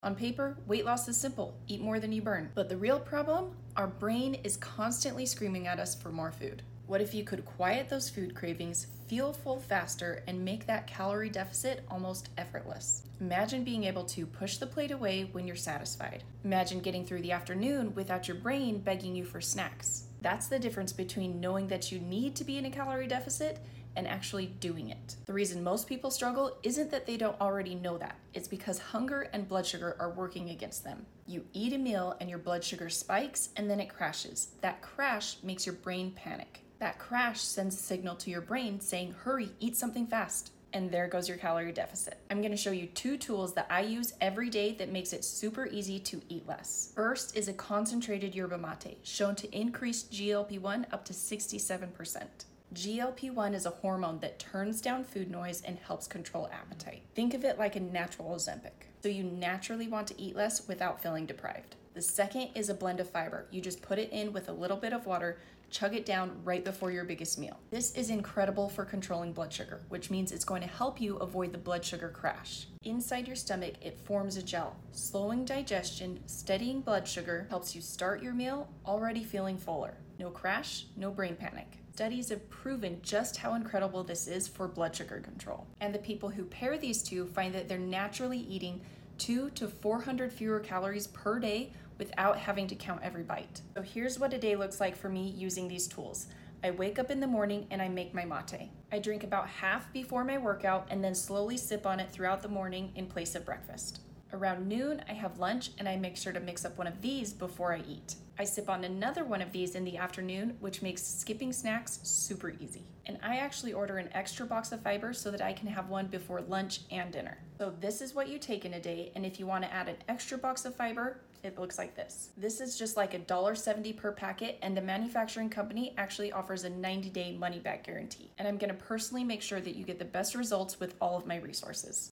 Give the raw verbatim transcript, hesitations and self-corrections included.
On paper, weight loss is simple, eat more than you burn. But the real problem? Our brain is constantly screaming at us for more food. What if you could quiet those food cravings, feel full faster, and make that calorie deficit almost effortless? Imagine being able to push the plate away when you're satisfied. Imagine getting through the afternoon without your brain begging you for snacks. That's the difference between knowing that you need to be in a calorie deficit and actually doing it. The reason most people struggle isn't that they don't already know that. It's because hunger and blood sugar are working against them. You eat a meal and your blood sugar spikes and then it crashes. That crash makes your brain panic. That crash sends a signal to your brain saying, hurry, eat something fast. And there goes your calorie deficit. I'm gonna show you two tools that I use every day that makes it super easy to eat less. First is a concentrated yerba mate, shown to increase G L P one up to sixty-seven percent. G L P one is a hormone that turns down food noise and helps control appetite. Think of it like a natural Ozempic. So you naturally want to eat less without feeling deprived. The second is a blend of fiber. You just put it in with a little bit of water, chug it down right before your biggest meal. This is incredible for controlling blood sugar, which means it's going to help you avoid the blood sugar crash. Inside your stomach, it forms a gel. Slowing digestion, steadying blood sugar, helps you start your meal already feeling fuller. No crash, no brain panic. Studies have proven just how incredible this is for blood sugar control. And the people who pair these two find that they're naturally eating two to four hundred fewer calories per day without having to count every bite. So here's what a day looks like for me using these tools. I wake up in the morning and I make my mate. I drink about half before my workout and then slowly sip on it throughout the morning in place of breakfast. Around noon, I have lunch and I make sure to mix up one of these before I eat. I sip on another one of these in the afternoon, which makes skipping snacks super easy. And I actually order an extra box of fiber so that I can have one before lunch and dinner. So this is what you take in a day, and if you want to add an extra box of fiber, it looks like this. This is just like one dollar seventy per packet, and the manufacturing company actually offers a ninety day money back guarantee. And I'm going to personally make sure that you get the best results with all of my resources.